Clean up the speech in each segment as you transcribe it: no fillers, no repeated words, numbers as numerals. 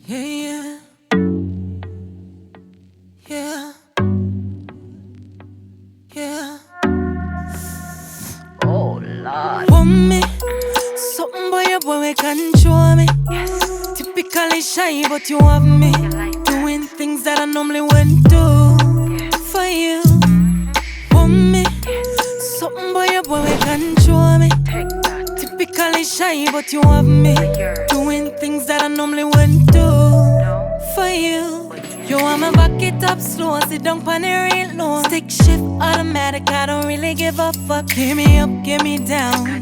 Yeah, yeah, yeah. Oh Lord. Want me? Something boy, your boy, we control me. Typically shy, but you have me. Doing things that I normally wouldn't do for you. Want me? Something boy, your boy, we control me. Typically shy, but you have me. Doing things that I normally wouldn't do for you. You wanna back it up slow, sit down on the real low. Stick shift automatic, I don't really give a fuck. Give me up, give me down.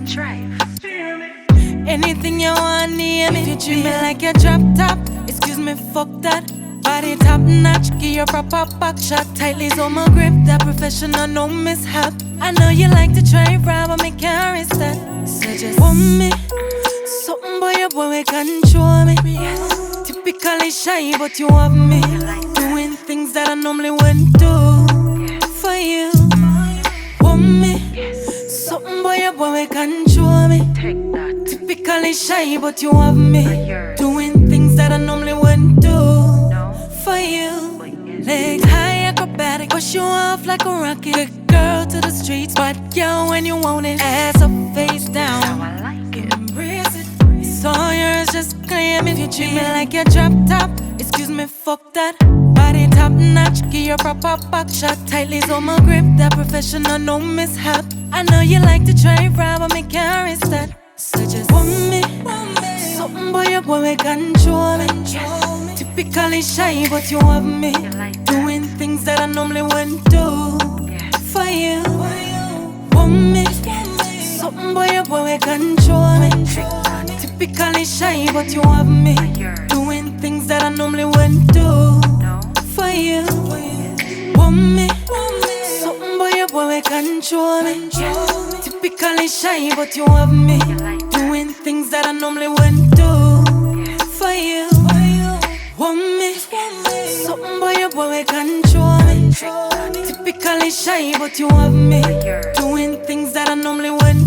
Anything you want, need me. If you treat me like a drop top, excuse me, fuck that. Body top notch, give your proper back shot. Tightly on my grip, that professional, no mishap. I know you like to try ride, but me can't resist that. So just want me, something boy, your boy, we control me. Typically shy, but you have me. Doing things that I normally wouldn't do for you. Want me, something boy, your boy, we control me. Typically shy, but you have me. Doing things that I normally wouldn't do for you. Legs high, acrobatic, push you off like a rocket. Good girl to the streets, but yo, when you want it, ass up, face down. Embrace it. It's all yours, just claim it. You treat me like a drop top, excuse me, fuck that. Body top notch, give your proper back shot. Tightly on my grip, that professional, no mishap. I know you like to try ride, but me can't resist that. So just want me, something boy, your boy, we control me. Typically shy, but you have me. Doing things that I normally wouldn't do for you. Want me, something boy, your boy, we control me. Typically shy, but you have me. Doing things that I normally wouldn't do for you. Want me, something boy, your boy, we control me. Typically shy, but you have me. Doing things that I normally wouldn't do for you. Want me, something boy, your boy, we control me. Typically shy, but you have me. Doing things that I normally wouldn't